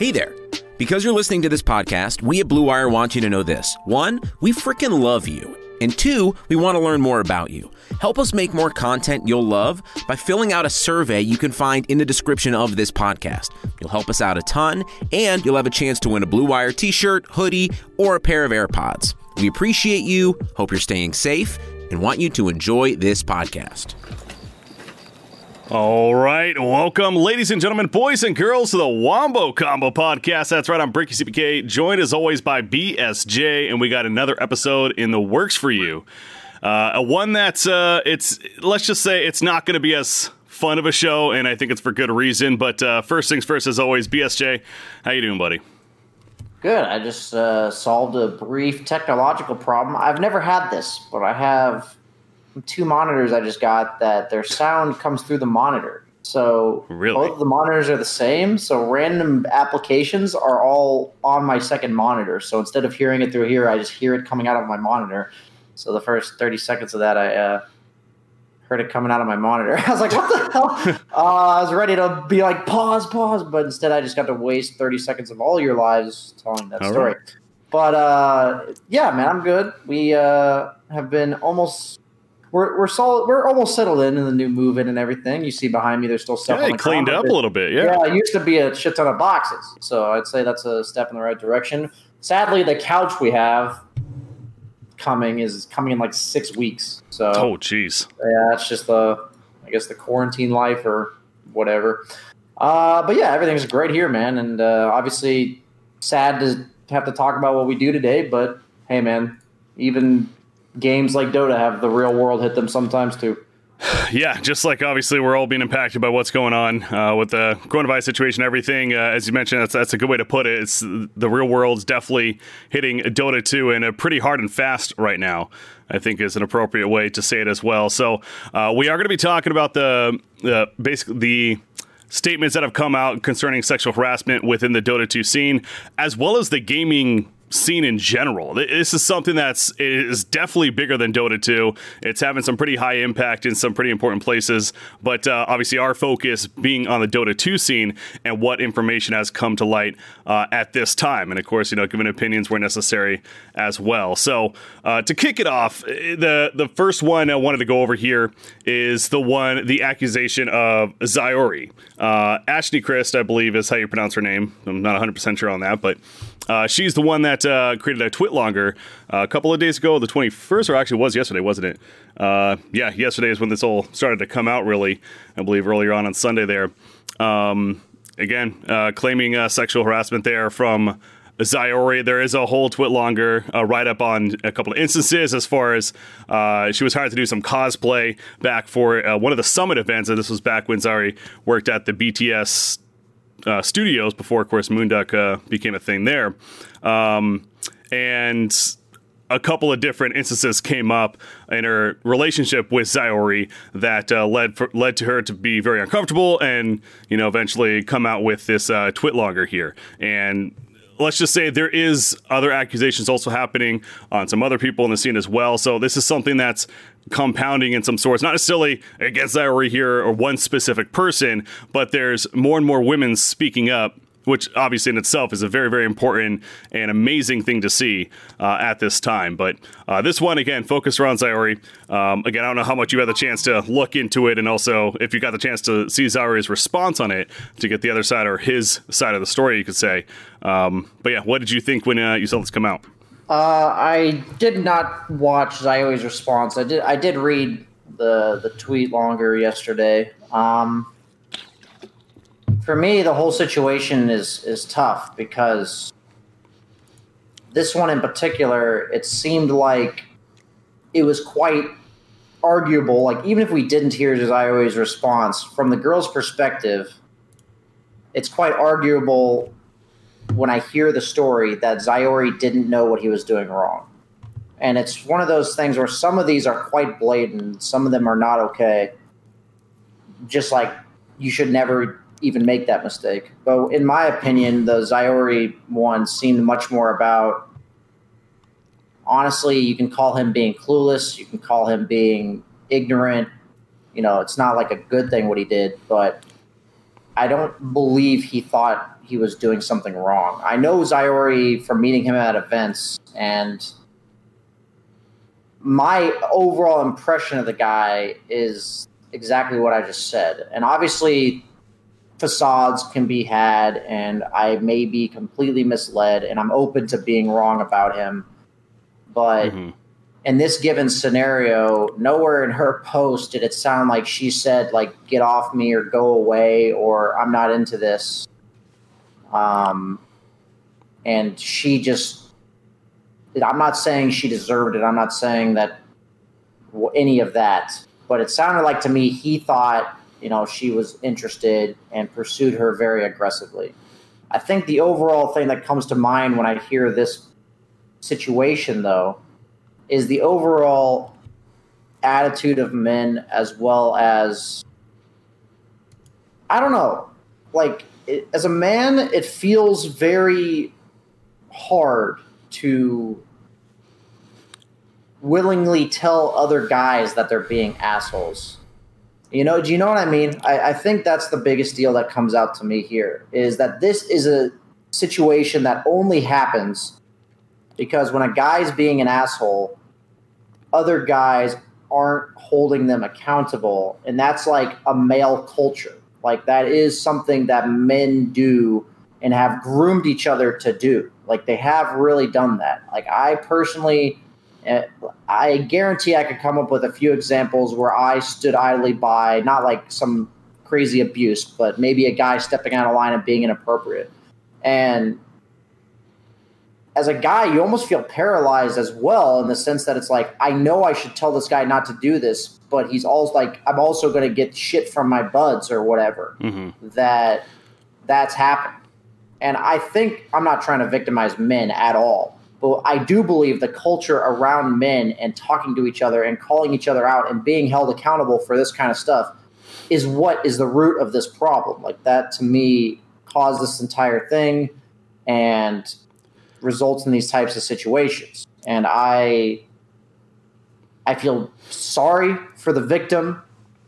Hey there. Because you're listening to this podcast, we at Blue Wire want you to know this. 1, we freaking love you. And 2, we want to learn more about you. Help us make more content you'll love by filling out a survey you can find in the description of this podcast. You'll help us out a ton, and you'll have a chance to win a Blue Wire t-shirt, hoodie, or a pair of AirPods. We appreciate you, hope you're staying safe, and want you to enjoy this podcast. All right, welcome, ladies and gentlemen, boys and girls, to the Wombo Combo Podcast. That's right, I'm Bricky CPK, joined as always by BSJ, and we got another episode in the works for you. One that's, let's just say it's not going to be as fun of a show, and I think it's for good reason. But first things first, as always, BSJ, how you doing, buddy? Good. I just solved a brief technological problem. I've never had this, but I have 2 monitors I just got that their sound comes through the monitor. So really? Both of the monitors are the same. So random applications are all on my second monitor. So instead of hearing it through here, I just hear it coming out of my monitor. So the first 30 seconds of that, I heard it coming out of my monitor. I was like, what the hell? I was ready to be like, pause. But instead I just got to waste 30 seconds of all your lives telling that story. Right. But yeah, man, I'm good. We have been almost... We're solid. We're almost settled in the new move-in and everything. You see behind me, there's still stuff. Yeah, cleaned up a little bit. Yeah, it used to be a shit ton of boxes. So I'd say that's a step in the right direction. Sadly, the couch we have coming in like 6 weeks. So oh, jeez. Yeah, that's just I guess the quarantine life or whatever. But yeah, everything's great here, man. And obviously, sad to have to talk about what we do today. But hey, man, even games like Dota have the real world hit them sometimes too. Yeah, just like obviously we're all being impacted by what's going on with the coronavirus situation, everything. As you mentioned, that's a good way to put it. It's the real world's definitely hitting Dota 2 and pretty hard and fast right now, I think is an appropriate way to say it as well. So we are going to be talking about basically the statements that have come out concerning sexual harassment within the Dota 2 scene, as well as the gaming scene in general. This is something is definitely bigger than Dota 2. It's having some pretty high impact in some pretty important places, but obviously our focus being on the Dota 2 scene and what information has come to light at this time. And of course, giving opinions where necessary as well. So to kick it off, the first one I wanted to go over here is the accusation of Zyori. Ashley Christ, I believe is how you pronounce her name. I'm not 100% sure on that, but she's the one that created a TwitLonger a couple of days ago, the 21st, or actually was yesterday, wasn't it? Yeah, yesterday is when this all started to come out, really, I believe earlier on Sunday there. Again, claiming sexual harassment there from Zyori. There is a whole TwitLonger write-up on a couple of instances as far as she was hired to do some cosplay back for one of the Summit events, and this was back when Zyori worked at the BTS studios before, of course, Moonduck became a thing there. And a couple of different instances came up in her relationship with Zyori that led to her to be very uncomfortable and, eventually come out with this TwitLonger here. And let's just say there is other accusations also happening on some other people in the scene as well. So this is something that's compounding in some sorts, not necessarily against Zyori here or one specific person, but there's more and more women speaking up, which obviously in itself is a very, very important and amazing thing to see at this time. But this one, again, focused around Zyori. Again, I don't know how much you had the chance to look into it, and also if you got the chance to see Zyori's response on it to get the other side or his side of the story, you could say. But yeah, what did you think when you saw this come out? I did not watch Zyori's response. I did read the TwitLonger yesterday. For me, the whole situation is tough because this one in particular, it seemed like it was quite arguable. Like, even if we didn't hear Zyori's response, from the girl's perspective, it's quite arguable when I hear the story that Zyori didn't know what he was doing wrong. And it's one of those things where some of these are quite blatant, some of them are not okay. Just like you should never even make that mistake. But in my opinion, the Zyori one seemed much more about, honestly, you can call him being clueless, you can call him being ignorant. It's not like a good thing what he did, but I don't believe he thought he was doing something wrong. I know Zaori from meeting him at events, and my overall impression of the guy is exactly what I just said. And obviously facades can be had, and I may be completely misled, and I'm open to being wrong about him. But in this given scenario, nowhere in her post did it sound like she said, like, get off me or go away or I'm not into this. And she just, I'm not saying she deserved it. I'm not saying that any of that, but it sounded like to me he thought, she was interested and pursued her very aggressively. I think the overall thing that comes to mind when I hear this situation, though, is the overall attitude of men, as well as, I don't know, like, as a man, it feels very hard to willingly tell other guys that they're being assholes. Do you know what I mean? I think that's the biggest deal that comes out to me here, is that this is a situation that only happens because when a guy's being an asshole, other guys aren't holding them accountable. And that's like a male culture. Like, that is something that men do and have groomed each other to do. Like, they have really done that. Like, I personally, I guarantee I could come up with a few examples where I stood idly by, not like some crazy abuse, but maybe a guy stepping out of line and being inappropriate. And as a guy, you almost feel paralyzed as well, in the sense that it's like, I know I should tell this guy not to do this, but he's always like, I'm also going to get shit from my buds or whatever, that's happened. And I think, I'm not trying to victimize men at all, but I do believe the culture around men and talking to each other and calling each other out and being held accountable for this kind of stuff is what is the root of this problem. Like, that to me caused this entire thing and results in these types of situations. And I feel sorry for the victim,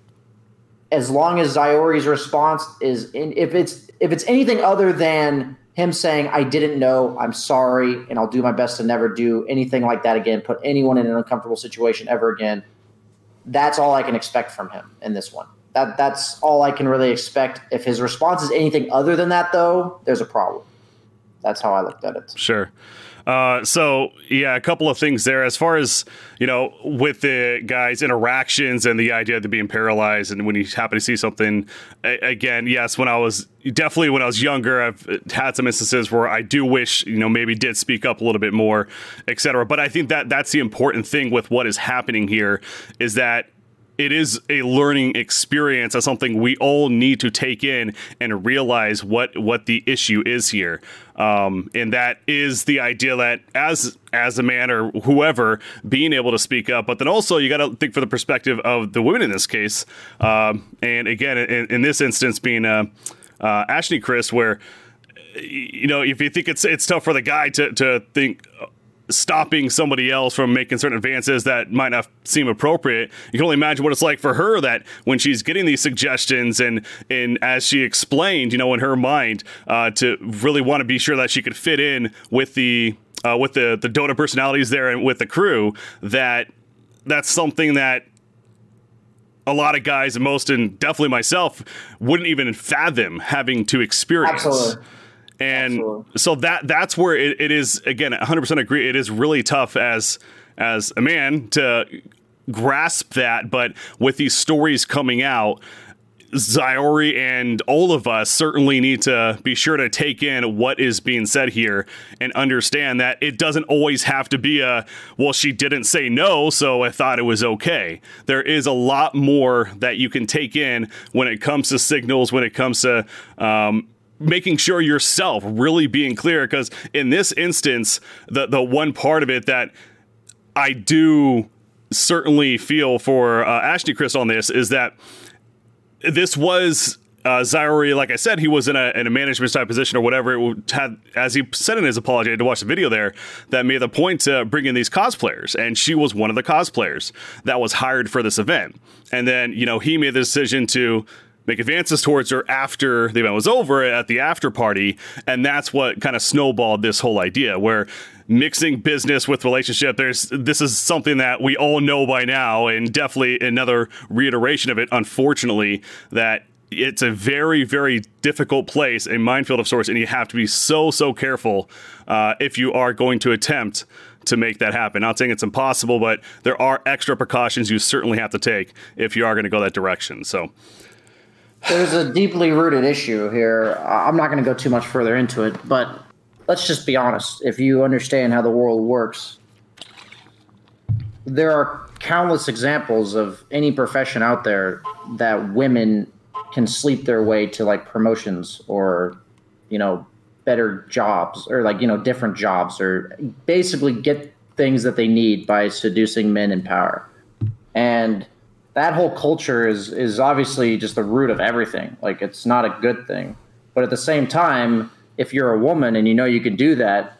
as long as Zaori's response is, if it's anything other than him saying, I didn't know, I'm sorry, and I'll do my best to never do anything like that again, put anyone in an uncomfortable situation ever again, that's all I can expect from him in this one. That's all I can really expect. If his response is anything other than that, though, there's a problem. That's how I looked at it. Sure. So, yeah, a couple of things there. As far as, with the guy's interactions and the idea of the being paralyzed, and when you happen to see something, again, yes, when I was younger, I've had some instances where I do wish, maybe did speak up a little bit more, et cetera. But I think that's the important thing with what is happening here, is that it is a learning experience. That's something we all need to take in and realize what the issue is here. And that is the idea that as a man or whoever, being able to speak up, but then also you got to think for the perspective of the women in this case. And again, in this instance being Ashley Chris, where, if you think it's tough for the guy to think stopping somebody else from making certain advances that might not seem appropriate, you can only imagine what it's like for her, that when she's getting these suggestions and as she explained, in her mind, to really want to be sure that she could fit in with the Dota personalities there and with the crew, that's something that a lot of guys, and definitely myself, wouldn't even fathom having to experience. Absolutely. And so that's where it is, again, 100% agree. It is really tough as a man to grasp that. But with these stories coming out, Zaori and all of us certainly need to be sure to take in what is being said here and understand that it doesn't always have to be she didn't say no, so I thought it was okay. There is a lot more that you can take in when it comes to signals, when it comes to making sure yourself really being clear, because in this instance, the one part of it that I do certainly feel for Ashley Chris on this is that this was Zaori, like I said, he was in a management type position or whatever. It had, as he said in his apology, I had to watch the video there, that made the point to bring in these cosplayers, and she was one of the cosplayers that was hired for this event. And then, he made the decision to make advances towards her after the event was over at the after party. And that's what kind of snowballed this whole idea, where mixing business with relationship, this is something that we all know by now, and definitely another reiteration of it, unfortunately, that it's a very, very difficult place, a minefield of sorts, and you have to be so careful if you are going to attempt to make that happen. Not saying it's impossible, but there are extra precautions you certainly have to take if you are going to go that direction. So there's a deeply rooted issue here. I'm not going to go too much further into it, but let's just be honest. If you understand how the world works, there are countless examples of any profession out there that women can sleep their way to, like, promotions or, better jobs, or, like, different jobs, or basically get things that they need by seducing men in power. And that whole culture is obviously just the root of everything. Like, it's not a good thing. But at the same time, if you're a woman and you can do that,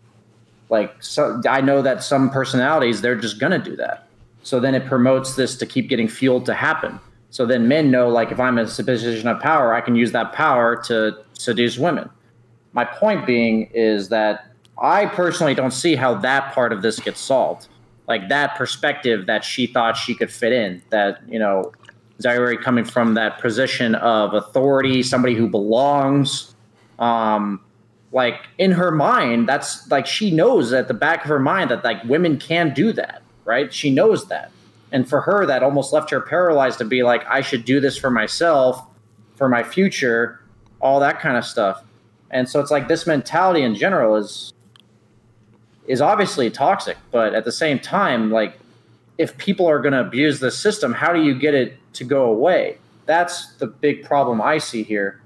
so I know that some personalities, they're just going to do that. So then it promotes this to keep getting fueled to happen. So then men know, like, if I'm in a position of power, I can use that power to seduce women. My point being is that I personally don't see how that part of this gets solved. Like, that perspective that she thought she could fit in, that, Zaire coming from that position of authority, somebody who belongs, like, in her mind, that's like, she knows at the back of her mind that, like, women can do that, right? She knows that. And for her, that almost left her paralyzed to be like, I should do this for myself, for my future, all that kind of stuff. And so it's like, this mentality in general is obviously toxic, but at the same time, like, if people are going to abuse this system, how do you get it to go away? That's the big problem I see here.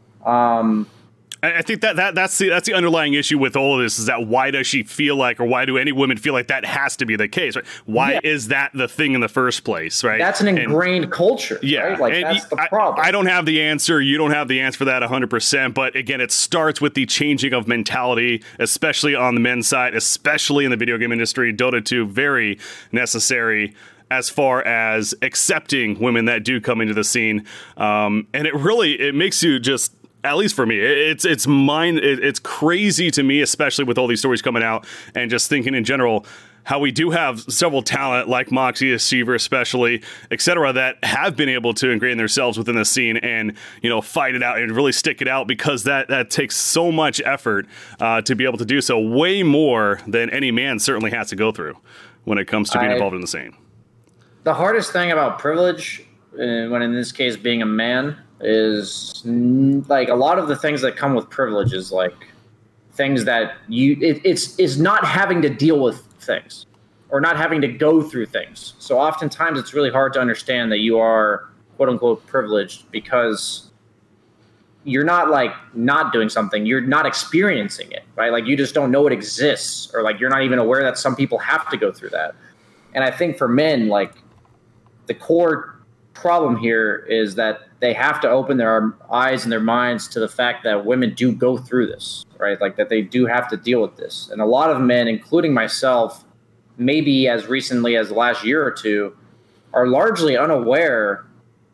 I think that's the underlying issue with all of this, is that why does she feel like, or why do any women feel like that has to be the case? Right? Why is that the thing in the first place? Right? That's an ingrained culture. Yeah, right? Like, that's the problem. I don't have the answer. You don't have the answer for that 100%. But again, it starts with the changing of mentality, especially on the men's side, especially in the video game industry. Dota 2, very necessary as far as accepting women that do come into the scene. And it makes you just, at least for me, it's crazy to me, especially with all these stories coming out, and just thinking in general how we do have several talent like Moxie, Seaver especially, etc., that have been able to ingrain themselves within the scene and, fight it out and really stick it out, because that takes so much effort to be able to do so, way more than any man certainly has to go through when it comes to being involved in the scene. The hardest thing about privilege, when in this case being a man, is like, a lot of the things that come with privilege is like things that it's not having to deal with things or not having to go through things. So oftentimes it's really hard to understand that you are quote unquote privileged, because you're not like not doing something, you're not experiencing it, right? Like, you just don't know it exists, or like, you're not even aware that some people have to go through that. And I think for men, like, the core problem here is that they have to open their eyes and their minds to the fact that women do go through this, right? Like, that they do have to deal with this. And a lot of men, including myself, maybe as recently as the last year or two, are largely unaware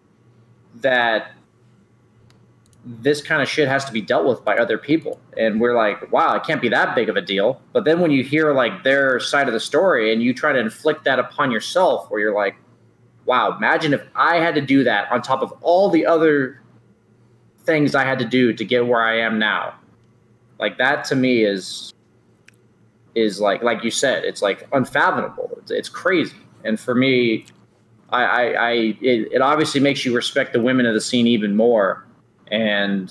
that this kind of shit has to be dealt with by other people. And we're like, wow, it can't be that big of a deal. But then when you hear, like, their side of the story and you try to inflict that upon yourself, where you're like, wow, imagine if I had to do that on top of all the other things I had to do to get where I am now. Like, that to me is like you said, it's like unfathomable. It's crazy. And for me, it obviously makes you respect the women of the scene even more. And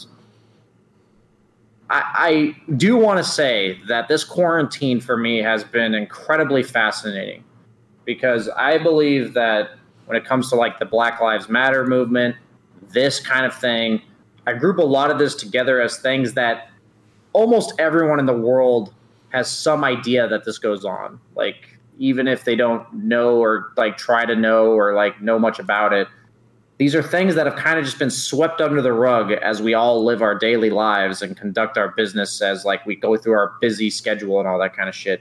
I do want to say that this quarantine for me has been incredibly fascinating, because I believe that when it comes to, like, the Black Lives Matter movement, this kind of thing, I group a lot of this together as things that almost everyone in the world has some idea that this goes on. Like, even if they don't know, or like try to know, or like know much about it, these are things that have kind of just been swept under the rug as we all live our daily lives and conduct our business as, like, we go through our busy schedule and all that kind of shit.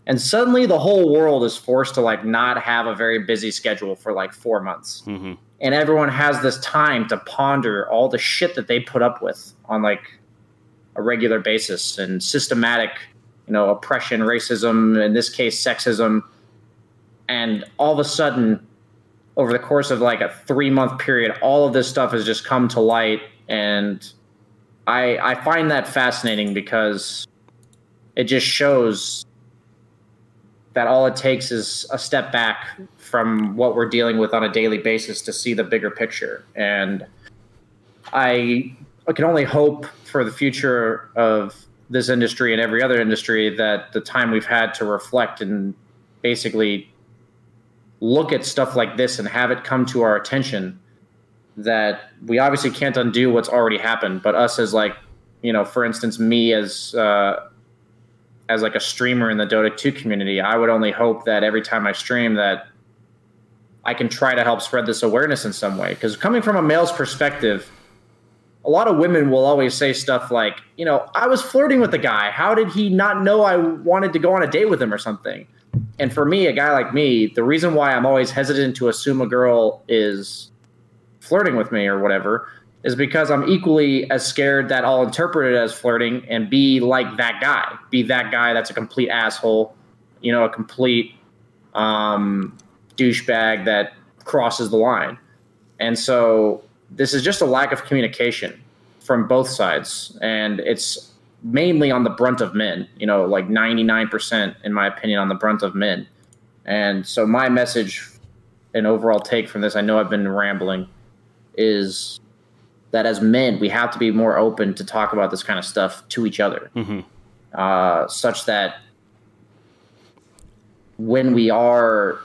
And suddenly the whole world is forced to like not have a very busy schedule for like 4 months. Mm-hmm. And everyone has this time to ponder all the shit that they put up with on like a regular basis and systematic, oppression, racism, in this case, sexism. And all of a sudden, over the course of like a 3-month period, all of this stuff has just come to light. And I find that fascinating because it just shows that all it takes is a step back from what we're dealing with on a daily basis to see the bigger picture. And I can only hope for the future of this industry and every other industry that the time we've had to reflect and basically look at stuff like this and have it come to our attention, that we obviously can't undo what's already happened, but us as like, for instance, me as like a streamer in the Dota 2 community, I would only hope that every time I stream that I can try to help spread this awareness in some way. Because coming from a male's perspective, a lot of women will always say stuff like, I was flirting with the guy. How did he not know I wanted to go on a date with him or something? And for me, a guy like me, the reason why I'm always hesitant to assume a girl is flirting with me or whatever is because I'm equally as scared that I'll interpret it as flirting and be like that guy. Be that guy that's a complete asshole, a complete douchebag that crosses the line. And so this is just a lack of communication from both sides. And it's mainly on the brunt of men, like 99%, in my opinion, on the brunt of men. And so my message and overall take from this, I know I've been rambling, is that as men, we have to be more open to talk about this kind of stuff to each other, such that when we are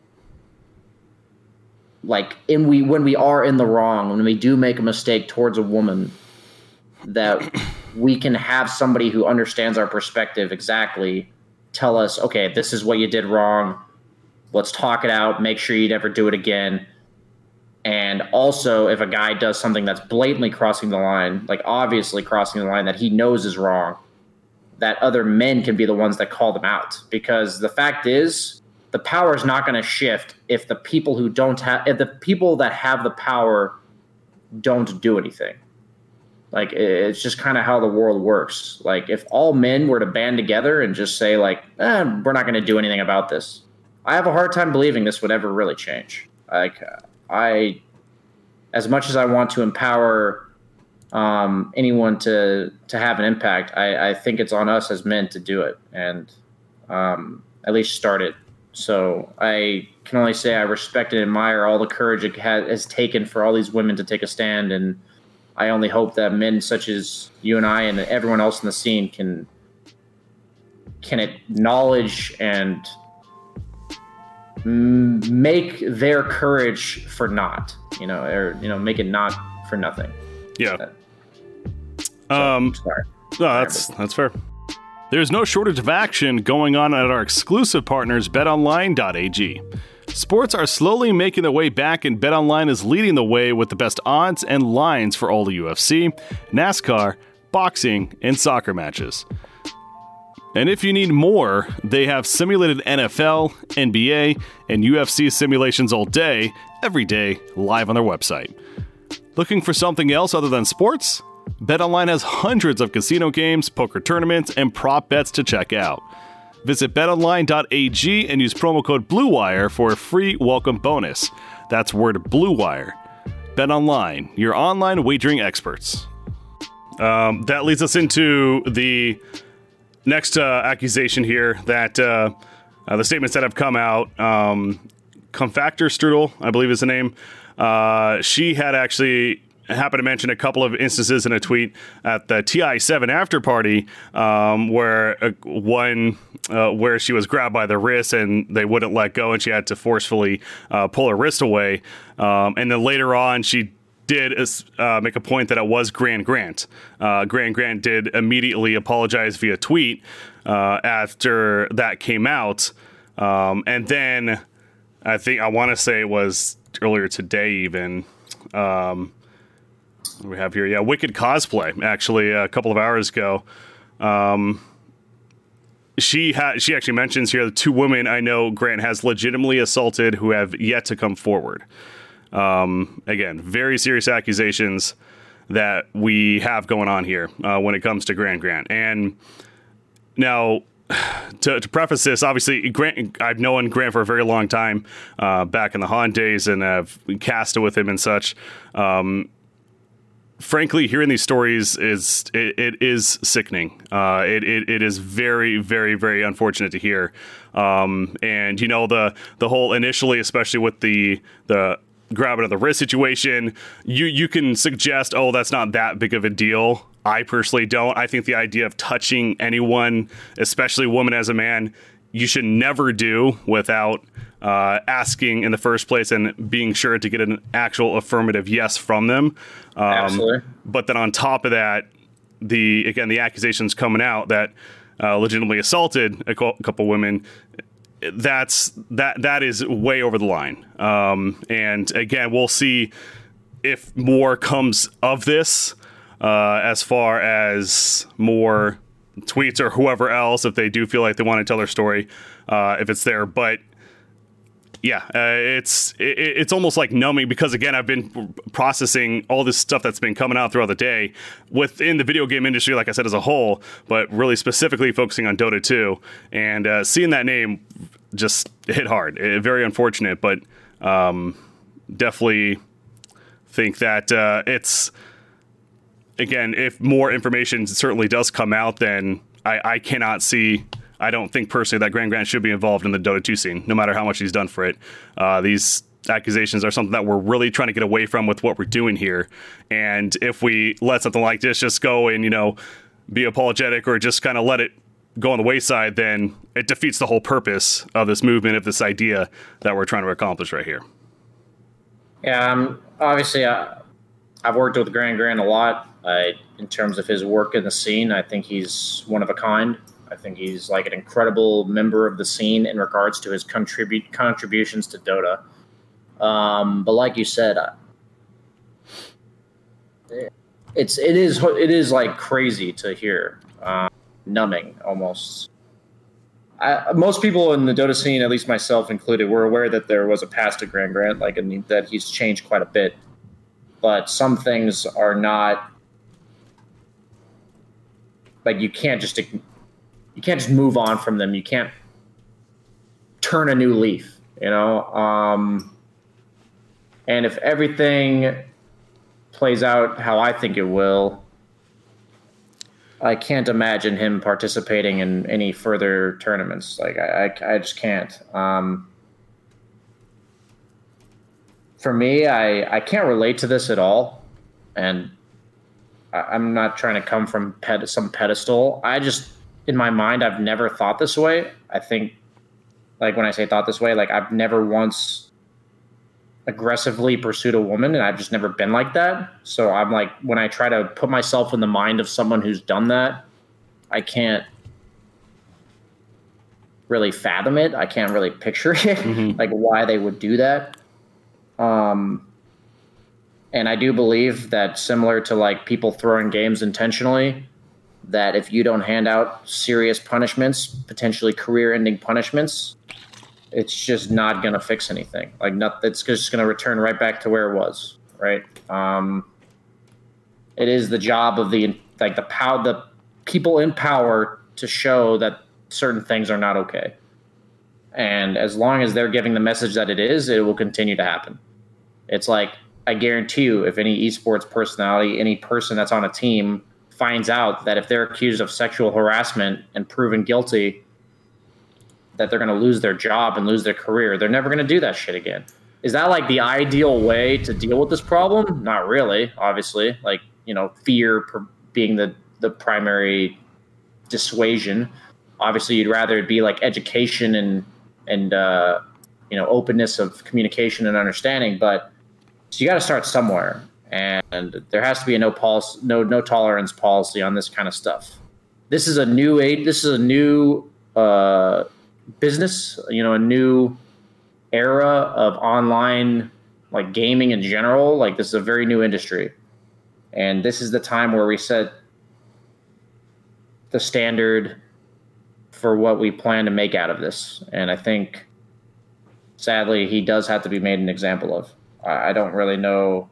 when we are in the wrong, when we do make a mistake towards a woman, that we can have somebody who understands our perspective exactly tell us, okay, this is what you did wrong. Let's talk it out. Make sure you never do it again. And also, if a guy does something that's blatantly crossing the line, like obviously crossing the line that he knows is wrong, that other men can be the ones that call them out. Because the fact is, the power is not going to shift if the people if the people that have the power don't do anything. Like, it's just kind of how the world works. Like, if all men were to band together and just say, like, we're not going to do anything about this, I have a hard time believing this would ever really change. Like, as much as I want to empower anyone to have an impact, I think it's on us as men to do it and at least start it. So I can only say I respect and admire all the courage it has taken for all these women to take a stand, and I only hope that men such as you and I and everyone else in the scene can acknowledge and make their courage for naught, or make it not for nothing. Yeah. Sorry. No, that's fair. There's no shortage of action going on at our exclusive partners, BetOnline.ag. Sports are slowly making their way back, and BetOnline is leading the way with the best odds and lines for all the UFC, NASCAR, boxing, and soccer matches. And if you need more, they have simulated NFL, NBA, and UFC simulations all day, every day, live on their website. Looking for something else other than sports? BetOnline has hundreds of casino games, poker tournaments, and prop bets to check out. Visit betonline.ag and use promo code BlueWire for a free welcome bonus. That's word BlueWire. BetOnline, your online wagering experts. That leads us into the next accusation here that the statements that have come out. Comfactor Strudel, I believe is the name. She had actually happened to mention a couple of instances in a tweet at the TI7 after party where she was grabbed by the wrist and they wouldn't let go and she had to forcefully pull her wrist away. And then later on, she did make a point that it was Grant Grant. Grant Grant did immediately apologize via tweet after that came out. And then I want to say it was earlier today even. We have here, Wicked Cosplay, actually, a couple of hours ago, she actually mentions here the 2 women I know Grant has legitimately assaulted who have yet to come forward. Again, very serious accusations that we have going on here when it comes to Grant. And now, to preface this, obviously, Grant, I've known Grant for a very long time, back in the Han days, and I've casted with him and such. Frankly, hearing these stories is sickening. It is very, very, very unfortunate to hear. And you know, the whole initially, especially with the grabbing of the wrist situation, you can suggest, oh, that's not that big of a deal. I personally don't. I think the idea of touching anyone, especially a woman as a man, you should never do without asking in the first place and being sure to get an actual affirmative yes from them. Absolutely. But then on top of that, the accusations coming out that legitimately assaulted a couple women, that is way over the line. And again, we'll see if more comes of this, as far as more tweets or whoever else, if they do feel like they want to tell their story, if it's there. But yeah, it's almost like numbing, because again, I've been processing all this stuff that's been coming out throughout the day within the video game industry, like I said, as a whole, but really specifically focusing on Dota 2, and seeing that name just hit hard. Very unfortunate, but definitely think that it's, again, if more information certainly does come out, then I cannot see, I don't think personally that Grant should be involved in the Dota 2 scene, no matter how much he's done for it. These accusations are something that we're really trying to get away from with what we're doing here. And if we let something like this just go and, you know, be apologetic or just kind of let it go on the wayside, then it defeats the whole purpose of this movement, of this idea that we're trying to accomplish right here. Yeah, obviously, I've worked with Grant a lot. In terms of his work in the scene, I think he's one of a kind. I think he's like an incredible member of the scene in regards to his contributions to Dota. But like you said, it is like crazy to hear, numbing almost. Most people in the Dota scene, at least myself included, were aware that there was a past to Grant, like, and that he's changed quite a bit. But some things are not, like, you can't just move on from them. You can't turn a new leaf, you know? And if everything plays out how I think it will, I can't imagine him participating in any further tournaments. Like, I just can't. For me, I can't relate to this at all. And I'm not trying to come from some pedestal. I just, in my mind, I've never thought this way. I think, like, when I say thought this way, like, I've never once aggressively pursued a woman, and I've just never been like that. So I'm like, when I try to put myself in the mind of someone who's done that, I can't really fathom it. I can't really picture it, like, why they would do that. And I do believe that, similar to, like, people throwing games intentionally, that if you don't hand out serious punishments, potentially career-ending punishments, it's just not going to fix anything. Like, it's just going to return right back to where it was, right? It is the job of the people in power to show that certain things are not okay. And as long as they're giving the message that it will continue to happen. It's like, I guarantee you, if any esports personality, any person that's on a team finds out that if they're accused of sexual harassment and proven guilty, that they're going to lose their job and lose their career, they're never going to do that shit again. Is that, like, the ideal way to deal with this problem? Not really, obviously. Like, you know, fear being the primary dissuasion. Obviously, you'd rather it be like education and you know, openness of communication and understanding, but so you got to start somewhere, and there has to be a no tolerance policy on this kind of stuff. This is a new age. This is a new business. You know, a new era of online, like, gaming in general. Like, this is a very new industry, and this is the time where we set the standard for what we plan to make out of this. And I think, sadly, he does have to be made an example of. I don't really know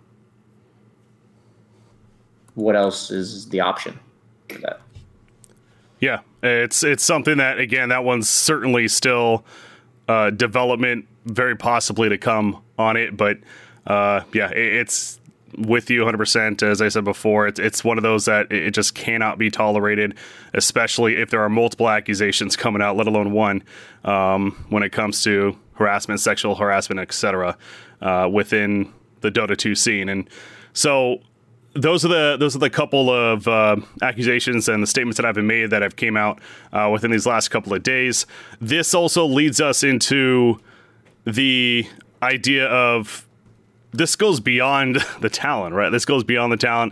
what else is the option for that. Yeah, it's something that, again, that one's certainly still development, very possibly to come on it. But it's with you 100%. As I said before, it's one of those that it just cannot be tolerated, especially if there are multiple accusations coming out, let alone one, when it comes to harassment, sexual harassment, etc., within the Dota 2 scene. And so those are the couple of accusations and the statements that have been made that have came out within these last couple of days. This also leads us into the idea of this goes beyond the talent, right? This goes beyond the talent.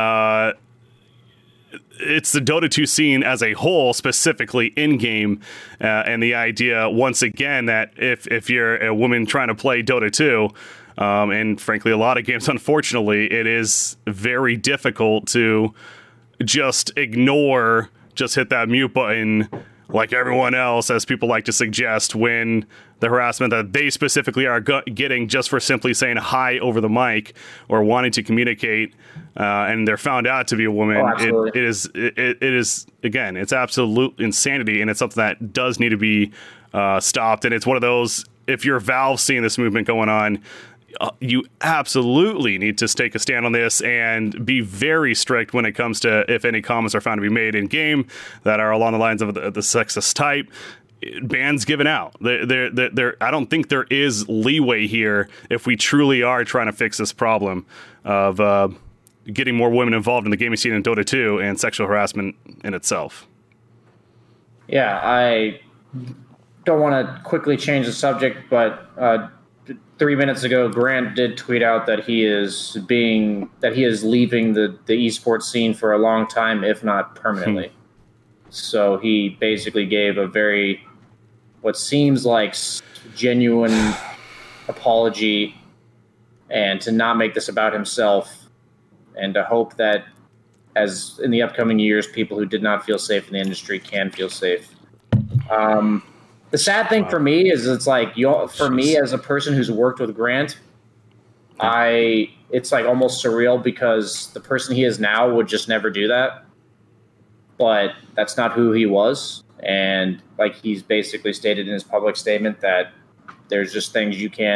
It's the Dota 2 scene as a whole, specifically in-game, and the idea, once again, that if you're a woman trying to play Dota 2, and frankly, a lot of games, unfortunately, it is very difficult to just ignore, just hit that mute button like everyone else, as people like to suggest, when the harassment that they specifically are getting just for simply saying hi over the mic or wanting to communicate, and they're found out to be a woman. It is again, it's absolute insanity, and it's something that does need to be stopped. And it's one of those, if you're Valve seeing this movement going on, you absolutely need to take a stand on this and be very strict when it comes to if any comments are found to be made in game that are along the lines of the sexist type. Bans given out. I don't think there is leeway here if we truly are trying to fix this problem of getting more women involved in the gaming scene in Dota 2 and sexual harassment in itself. Yeah, I don't want to quickly change the subject, but 3 minutes ago, Grant did tweet out that he is leaving the esports scene for a long time, if not permanently. So he basically gave a what seems like genuine apology, and to not make this about himself, and to hope that as in the upcoming years, people who did not feel safe in the industry can feel safe. The sad thing for me is it's like, for me as a person who's worked with Grant, it's like almost surreal, because the person he is now would just never do that. But that's not who he was. And like he's basically stated in his public statement that there's just things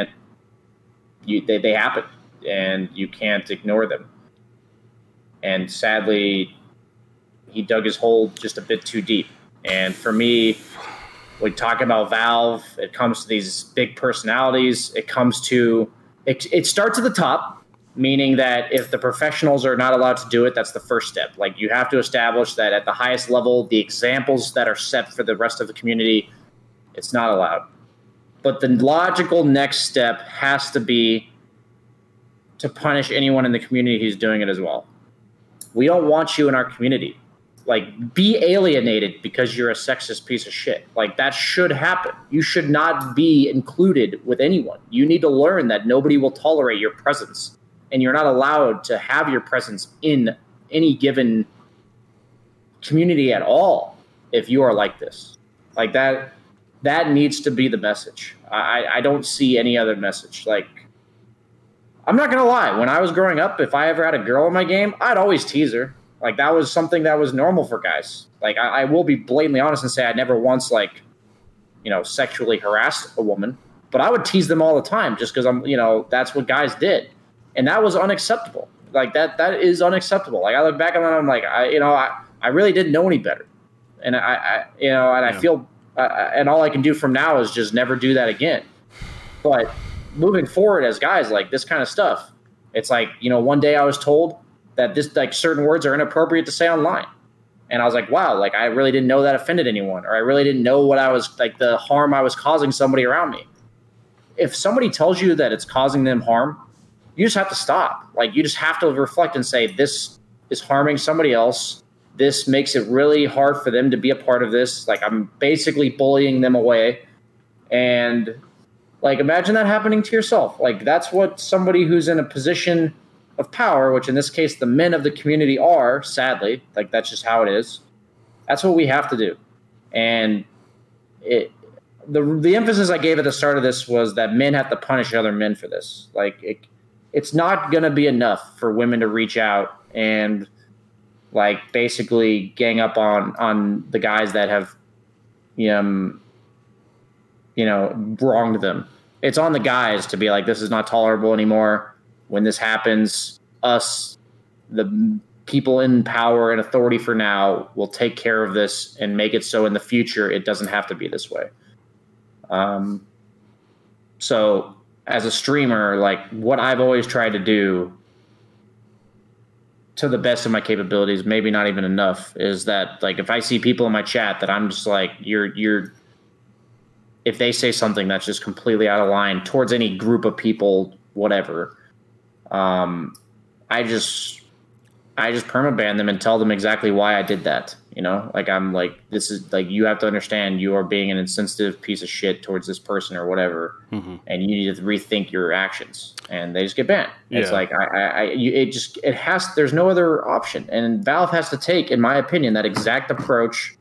they happen and you can't ignore them. And sadly, he dug his hole just a bit too deep. And for me, we talk about Valve, it comes to these big personalities, it starts at the top, meaning that if the professionals are not allowed to do it, that's the first step. Like, you have to establish that at the highest level, the examples that are set for the rest of the community, it's not allowed. But the logical next step has to be to punish anyone in the community who's doing it as well. We don't want you in our community. Like, be alienated because you're a sexist piece of shit. Like, that should happen. You should not be included with anyone. You need to learn that nobody will tolerate your presence, and you're not allowed to have your presence in any given community at all if you are like this. Like, that needs to be the message. I don't see any other message. Like, I'm not going to lie. When I was growing up, if I ever had a girl in my game, I'd always tease her. Like, that was something that was normal for guys. Like, I will be blatantly honest and say I never once, sexually harassed a woman. But I would tease them all the time just because that's what guys did. And that was unacceptable. Like, that is unacceptable. Like, I look back on that, I'm like, I really didn't know any better. And I feel, and all I can do from now is just never do that again. But moving forward as guys, like, this kind of stuff, it's like, one day I was told that this, like, certain words are inappropriate to say online. And I was like, wow, like, I really didn't know that offended anyone, or I really didn't know what I was, like, the harm I was causing somebody around me. If somebody tells you that it's causing them harm, you just have to stop. Like, you just have to reflect and say, this is harming somebody else. This makes it really hard for them to be a part of this. Like, I'm basically bullying them away. And, like, imagine that happening to yourself. Like, that's what somebody who's in a position of power, which in this case the men of the community are, sadly, like, that's just how it is. That's what we have to do. And the emphasis I gave at the start of this was that men have to punish other men for this. Like, it's not going to be enough for women to reach out and like basically gang up on the guys that have, wronged them. It's on the guys to be like, this is not tolerable anymore. When this happens, us, the people in power and authority for now, will take care of this and make it so in the future it doesn't have to be this way. So as a streamer, like what I've always tried to do to the best of my capabilities, maybe not even enough, is that like if I see people in my chat that I'm just like, if they say something that's just completely out of line towards any group of people, whatever, I just permaban them and tell them exactly why I did that. Like I'm like, this is like, you have to understand you are being an insensitive piece of shit towards this person or whatever. Mm-hmm. And you need to rethink your actions, and they just get banned. Yeah. It's like, there's no other option. And Valve has to take, in my opinion, that exact approach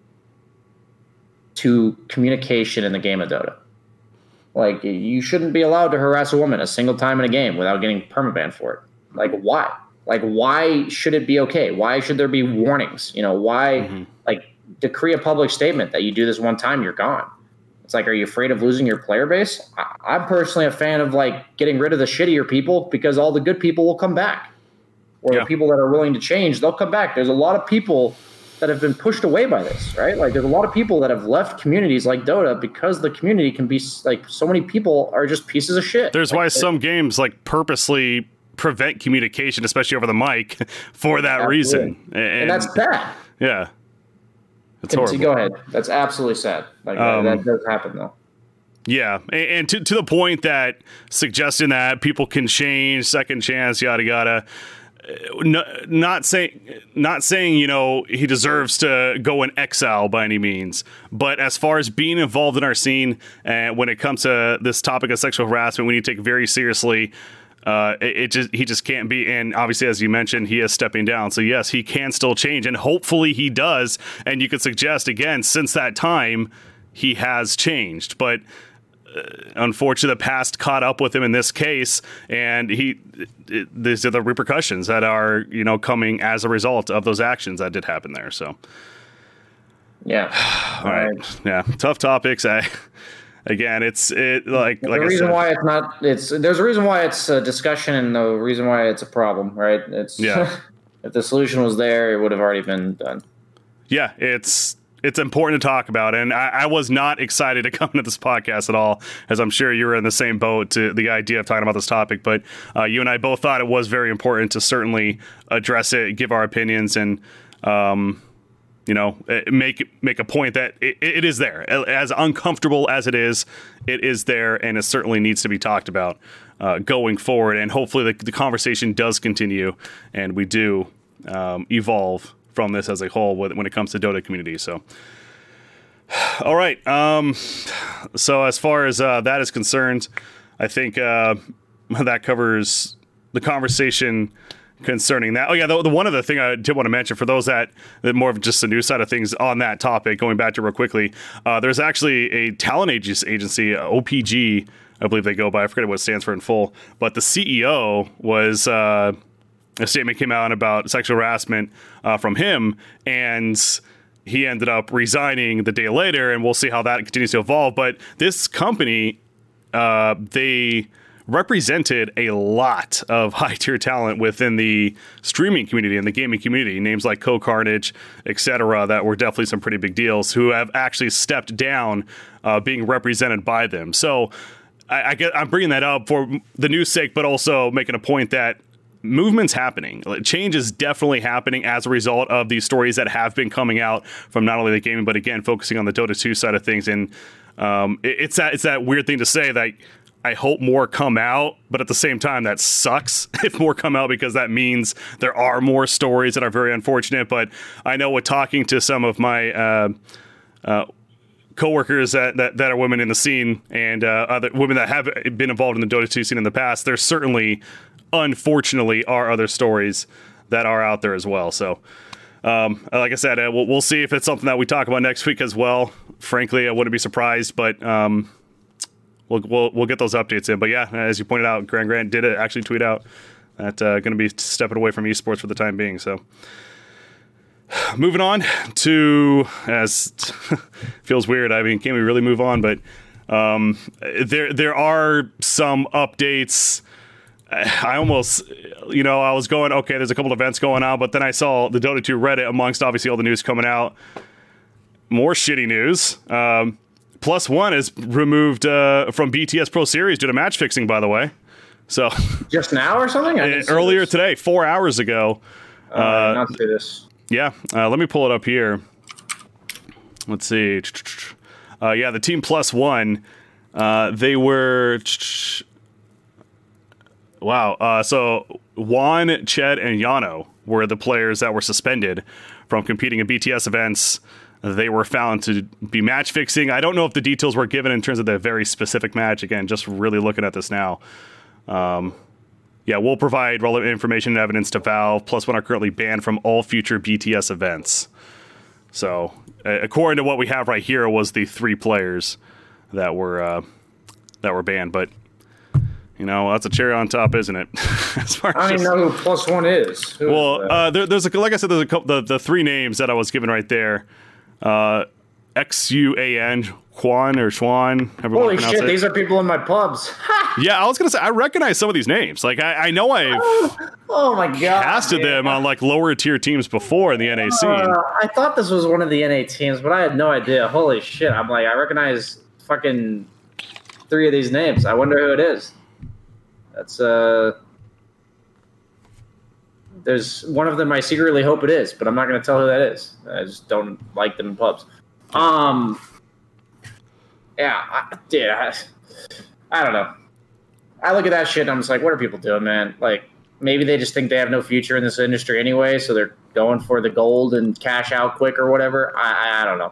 to communication in the game of Dota. Like, you shouldn't be allowed to harass a woman a single time in a game without getting permabanned for it. Like, why? Like, why should it be okay? Why should there be warnings? Why, like, decree a public statement that you do this one time, you're gone. It's like, are you afraid of losing your player base? I'm personally a fan of, like, getting rid of the shittier people, because all the good people will come back. Or the people that are willing to change, they'll come back. There's a lot of people that have been pushed away by this, right? Like, there's a lot of people that have left communities like Dota because the community can be, like, so many people are just pieces of shit. There's why some games, like, purposely prevent communication, especially over the mic, for that reason. And that's bad. Yeah. It's horrible. Go ahead. That's absolutely sad. Like, that does happen, though. Yeah. And to the point that suggesting that people can change, second chance, yada, yada. Not saying he deserves to go in exile by any means, but as far as being involved in our scene, when it comes to this topic of sexual harassment, we need to take it very seriously. He just can't be. And obviously, as you mentioned, he is stepping down. So yes, he can still change, and hopefully he does. And you could suggest again, since that time, he has changed, but unfortunately, the past caught up with him in this case, and these are the repercussions that are, coming as a result of those actions that did happen there. So, yeah. All right. Yeah. Tough topics. Again, there's a reason why it's a discussion, and the reason why it's a problem, right? If the solution was there, it would have already been done. Yeah. It's important to talk about, and I was not excited to come into this podcast at all, as I'm sure you were in the same boat to the idea of talking about this topic. But you and I both thought it was very important to certainly address it, give our opinions, and make a point that it is there. As uncomfortable as it is there, and it certainly needs to be talked about going forward. And hopefully the conversation does continue, and we do evolve from this as a whole when it comes to Dota community. So, all right. So as far as that is concerned, I think that covers the conversation concerning that. Oh yeah, the one other thing I did want to mention for those that more of just the news side of things on that topic, going back to real quickly, there's actually a talent agency, OPG, I believe they go by. I forget what it stands for in full, but the CEO was. A statement came out about sexual harassment from him, and he ended up resigning the day later, and we'll see how that continues to evolve. But this company, they represented a lot of high-tier talent within the streaming community and the gaming community, names like Co-Carnage, etc., that were definitely some pretty big deals, who have actually stepped down being represented by them. So I'm bringing that up for the news sake, but also making a point that movement's happening. Change is definitely happening as a result of these stories that have been coming out from not only the gaming, but again, focusing on the Dota 2 side of things. And it's that weird thing to say that I hope more come out, but at the same time, that sucks if more come out, because that means there are more stories that are very unfortunate. But I know with talking to some of my coworkers that are women in the scene, and other women that have been involved in the Dota 2 scene in the past, there's certainly, unfortunately, are other stories that are out there as well. So like I said, we'll see if it's something that we talk about next week as well. Frankly, I wouldn't be surprised, but we'll get those updates in. But yeah, as you pointed out, Grant did actually tweet out that going to be stepping away from esports for the time being. So moving on to, as feels weird. I mean, can we really move on? But there are some updates. I almost, I was going, okay, there's a couple of events going on, but then I saw the Dota 2 Reddit amongst obviously all the news coming out. More shitty news. Plus One is removed from BTS Pro Series due to match fixing, by the way. So just now or something? Earlier today, 4 hours ago. Not see this. Yeah, let me pull it up here. Let's see. Yeah, the team Plus One, they were... Wow. So Juan, Ched, and Yano were the players that were suspended from competing in BTS events. They were found to be match fixing. I don't know if the details were given in terms of the very specific match. Again, just really looking at this now. Yeah, we'll provide relevant information and evidence to Valve. Plus One are currently banned from all future BTS events. So, according to what we have right here, was the 3 players that were banned. But that's a cherry on top, isn't it? As far I don't even know who Plus One is. There's like I said, there's a couple, the 3 names that I was given right there. XUAN, Quan or Schwan. Holy shit, these are people in my pubs. Yeah, I was gonna say I recognize some of these names. Like I know I've oh my god, casted them on like lower tier teams before in the NA scene. I thought this was one of the NA teams, but I had no idea. Holy shit, I'm like, I recognize fucking 3 of these names. I wonder who it is. That's there's one of them I secretly hope it is, but I'm not going to tell who that is. I just don't like them in pubs. Yeah, I don't know. I look at that shit and I'm just like, what are people doing, man? Like, maybe they just think they have no future in this industry anyway, so they're going for the gold and cash out quick or whatever. I don't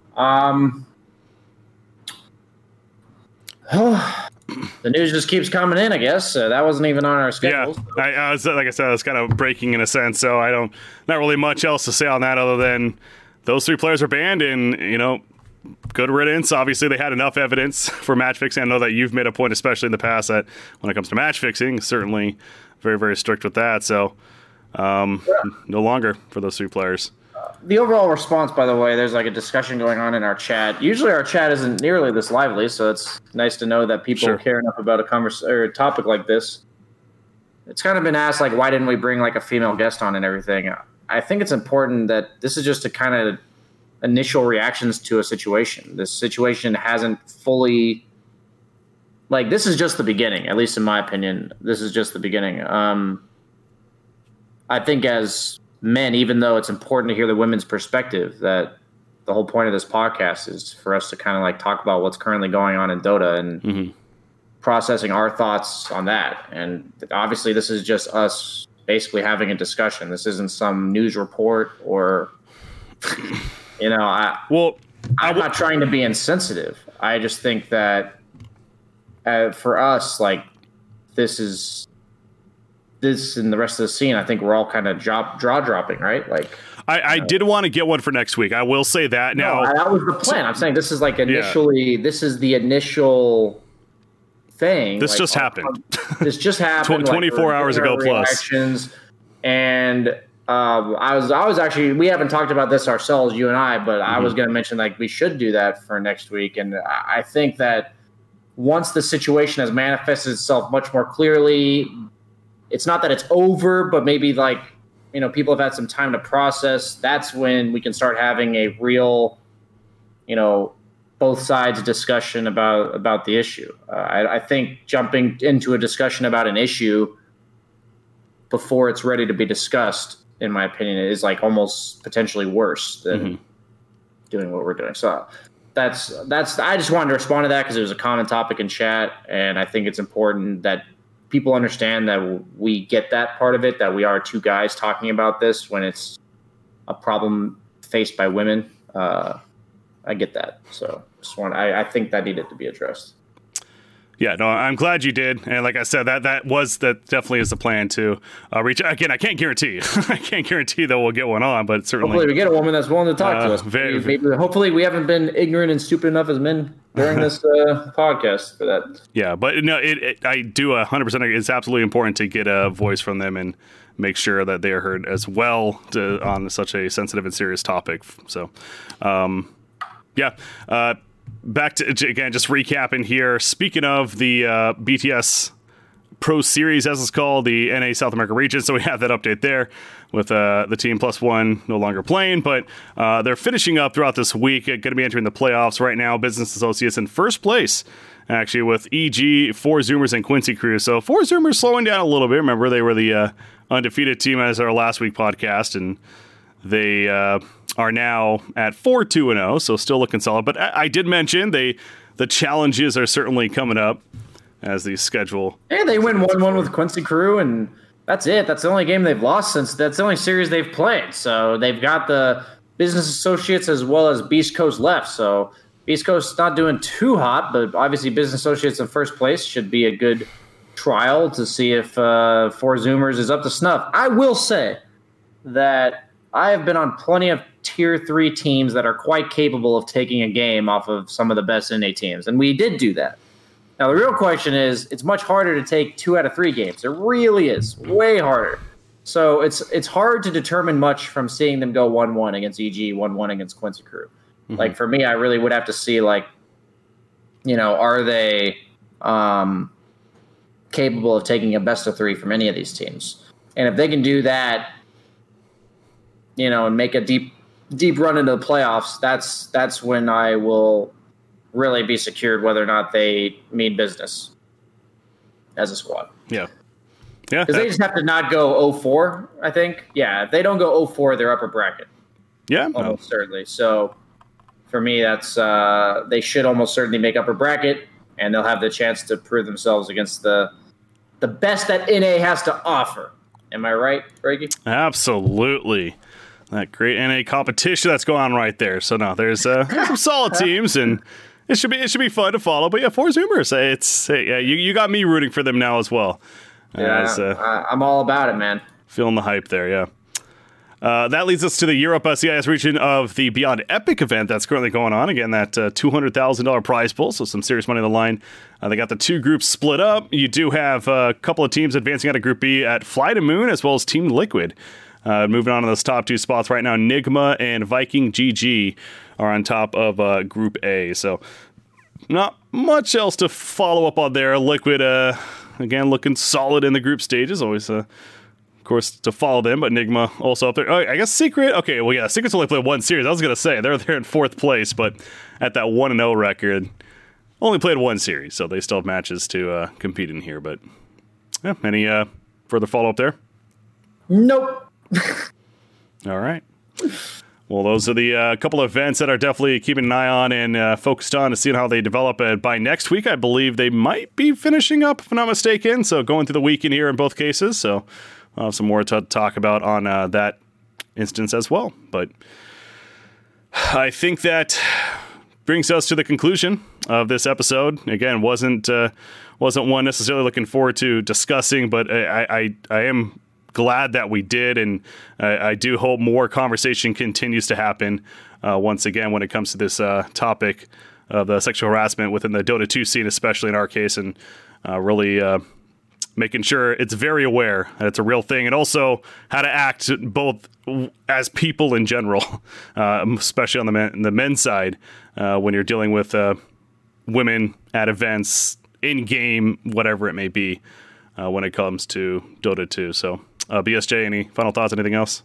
know. The news just keeps coming in, I guess. That wasn't even on our schedule. Yeah, I was, like I said, it's kind of breaking in a sense, so not really much else to say on that other than those 3 players are banned, and, good riddance. Obviously, they had enough evidence for match fixing. I know that you've made a point, especially in the past, that when it comes to match fixing, certainly very, very strict with that. So, no longer for those 3 players. The overall response, by the way, there's like a discussion going on in our chat. Usually our chat isn't nearly this lively, so it's nice to know that people care enough about a topic like this. It's kind of been asked, like, why didn't we bring like a female guest on and everything? I think it's important that this is just a kind of initial reactions to a situation. This situation hasn't fully, like, this is just the beginning, at least in my opinion. This is just the beginning. I think as men, even though it's important to hear the women's perspective, that the whole point of this podcast is for us to kind of like talk about what's currently going on in Dota and processing our thoughts on that. And obviously this is just us basically having a discussion. This isn't some news report or, I'm not trying to be insensitive. I just think that for us, like, this and the rest of the scene, I think we're all kind of draw dropping, right? Like, I did want to get one for next week. I will say that now. No, that was the plan. I'm saying this is like initially, this is the initial thing. This just happened. This just happened. 24 hours ago plus. And I was actually, we haven't talked about this ourselves, you and I, but I was going to mention like we should do that for next week. And I think that once the situation has manifested itself much more clearly, it's not that it's over, but maybe like, people have had some time to process. That's when we can start having a real, both sides discussion about the issue. I think jumping into a discussion about an issue before it's ready to be discussed, in my opinion, is like almost potentially worse than doing what we're doing. So that's. I just wanted to respond to that because it was a common topic in chat, and I think it's important that people understand that we get that part of it, that we are 2 guys talking about this when it's a problem faced by women. I get that. So I think that needed to be addressed. Yeah, no, I'm glad you did, and like I said, that definitely is the plan to reach. Again, I can't guarantee, that we'll get one on, but certainly hopefully we get a woman that's willing to talk to us. Hopefully we haven't been ignorant and stupid enough as men during this podcast for that. Yeah, but no, I do 100%. It's absolutely important to get a voice from them and make sure that they are heard as well on such a sensitive and serious topic. So, back to, again, just recapping here. Speaking of the BTS Pro Series, as it's called, the NA South America region. So we have that update there with the team +1 no longer playing, but they're finishing up throughout this week. Going to be entering the playoffs right now. Business Associates in first place, actually, with EG, Four Zoomers, and Quincy Crew. So Four Zoomers slowing down a little bit. Remember, they were the undefeated team as our last week podcast, and they are now at 4-2-0, so still looking solid. But I did mention the challenges are certainly coming up as the schedule. Yeah, they win 1-1 with Quincy Crew, and that's it. That's the only game they've lost that's the only series they've played. So they've got the Business Associates as well as Beast Coast left. So Beast Coast's not doing too hot, but obviously Business Associates in first place should be a good trial to see if Four Zoomers is up to snuff. I will say that I have been on plenty of Tier 3 teams that are quite capable of taking a game off of some of the best NA teams, and we did do that. Now, the real question is, it's much harder to take 2 out of 3 games. It really is. Way harder. So it's hard to determine much from seeing them go 1-1 against EG, 1-1 against Quincy Crew. Mm-hmm. Like, for me, I really would have to see, like, are they capable of taking a best of 3 from any of these teams? And if they can do that, and make a deep run into the playoffs, that's when I will really be secured whether or not they mean business as a squad. Yeah. Because they just have to not go 0-4, I think. Yeah, if they don't go 0-4, they're upper bracket. Yeah. Almost certainly. So for me, that's they should almost certainly make upper bracket, and they'll have the chance to prove themselves against the best that NA has to offer. Am I right, Reggie? Absolutely. That great NA competition that's going on right there. So no, there's some solid teams, and it should be fun to follow. But yeah, Four Zoomers, you got me rooting for them now as well. Yeah, I'm all about it, man. Feeling the hype there, yeah. That leads us to the Europe CIS region of the Beyond Epic event that's currently going on. Again, that $200,000 prize pool, so some serious money on the line. They got the 2 groups split up. You do have a couple of teams advancing out of Group B at Fly to Moon as well as Team Liquid. Moving on to those top 2 spots right now, Nigma and Viking GG are on top of Group A. So not much else to follow up on there. Liquid, again, looking solid in the group stages. Always, of course, to follow them, but Nigma also up there. Oh, I guess Secret. Okay, well, yeah, Secret's only played 1 series. I was going to say, they're there in 4th place, but at that 1-0 record, only played 1 series, so they still have matches to compete in here. But yeah, any further follow-up there? Nope. All right. Well, those are the couple of events that are definitely keeping an eye on and focused on to see how they develop. By next week, I believe they might be finishing up, if I'm not mistaken. So going through the weekend here in both cases. So I'll have some more to talk about on that instance as well. But I think that brings us to the conclusion of this episode. Again, wasn't one necessarily looking forward to discussing, but I am glad that we did, and I do hope more conversation continues to happen once again when it comes to this topic of the sexual harassment within the Dota 2 scene, especially in our case, and really making sure it's very aware that it's a real thing, and also how to act both as people in general, especially on the men's side, when you're dealing with women at events, in-game, whatever it may be, when it comes to Dota 2. So BSJ, any final thoughts, anything else?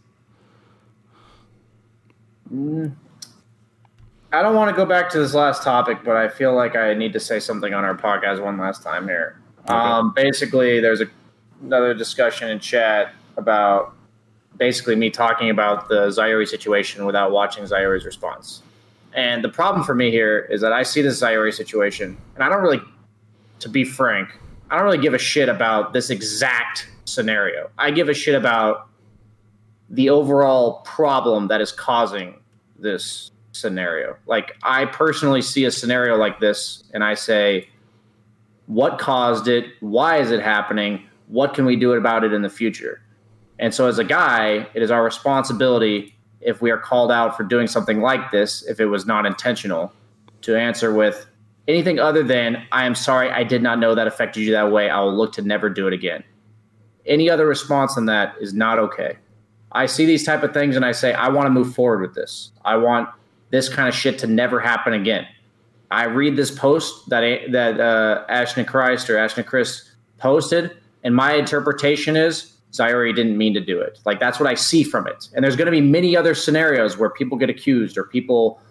I don't want to go back to this last topic, but I feel like I need to say something on our podcast one last time here. Okay. Basically, there's another discussion in chat about basically me talking about the Zyuri situation without watching Zyuri's response. And the problem for me here is that I see this Zyuri situation, and I don't really, to be frank, I don't really give a shit about this exact scenario. I give a shit about the overall problem that is causing this scenario. Like, I personally see a scenario like this, and I say, What caused it? Why is it happening? What can we do about it in the future? And so as a guy, it is our responsibility, if we are called out for doing something like this, if it was not intentional, to answer with anything other than, I am sorry, I did not know that affected you that way. I will look to never do it again. Any other response than that is not okay. I see these type of things and I say, I want to move forward with this. I want this kind of shit to never happen again. I read this post that Ashton Christ posted, and my interpretation is Zaire didn't mean to do it. Like, that's what I see from it. And there's going to be many other scenarios where people get accused or people,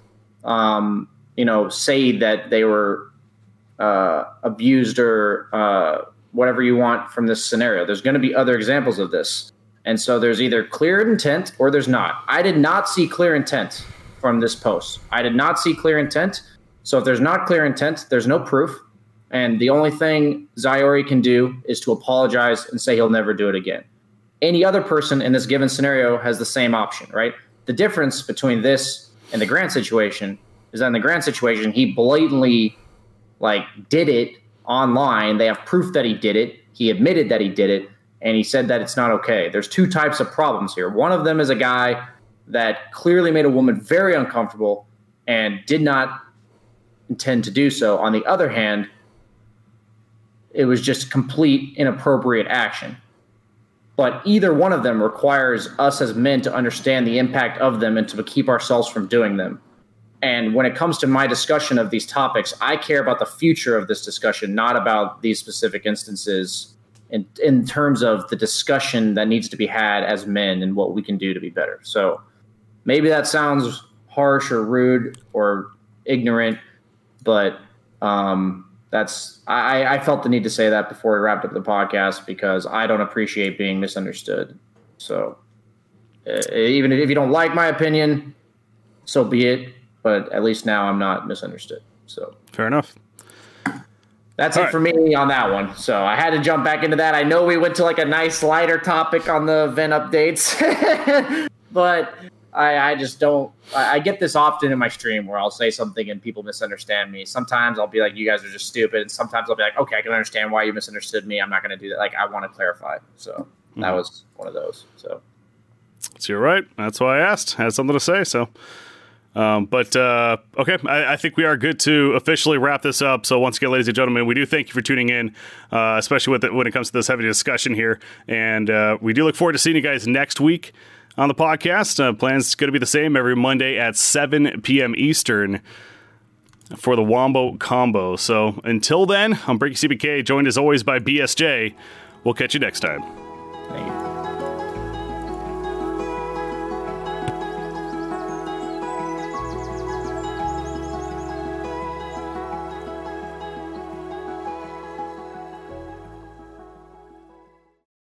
say that they were abused or whatever you want from this scenario. There's going to be other examples of this. And so there's either clear intent or there's not. I did not see clear intent from this post. I did not see clear intent. So if there's not clear intent, there's no proof. And the only thing Zaire can do is to apologize and say he'll never do it again. Any other person in this given scenario has the same option, right? The difference between this and the Grant situation is that in the Grant situation, he blatantly did it online. They have proof that he did it. He admitted that he did it. And he said that it's not okay. There's two types of problems here. One of them is a guy that clearly made a woman very uncomfortable and did not intend to do so. On the other hand, it was just complete inappropriate action. But either one of them requires us as men to understand the impact of them and to keep ourselves from doing them. And when it comes to my discussion of these topics, I care about the future of this discussion, not about these specific instances in terms of the discussion that needs to be had as men and what we can do to be better. So maybe that sounds harsh or rude or ignorant, but I felt the need to say that before we wrapped up the podcast because I don't appreciate being misunderstood. So even if you don't like my opinion, so be it. But at least now I'm not misunderstood. So fair enough. That's all it for me on that one. So I had to jump back into that. I know we went to a nice lighter topic on the event updates, but I just don't. I get this often in my stream where I'll say something and people misunderstand me. Sometimes I'll be like, you guys are just stupid. And sometimes I'll be like, okay, I can understand why you misunderstood me. I'm not going to do that. I want to clarify. So that was one of those. So you're right. That's why I asked. I had something to say. So. Okay, I think we are good to officially wrap this up. So once again, ladies and gentlemen, we do thank you for tuning in, especially when it comes to this heavy discussion here. And we do look forward to seeing you guys next week on the podcast. Plans going to be the same every Monday at 7 p.m. Eastern for the Wombo Combo. So until then, I'm Breaky CBK, joined as always by BSJ. We'll catch you next time.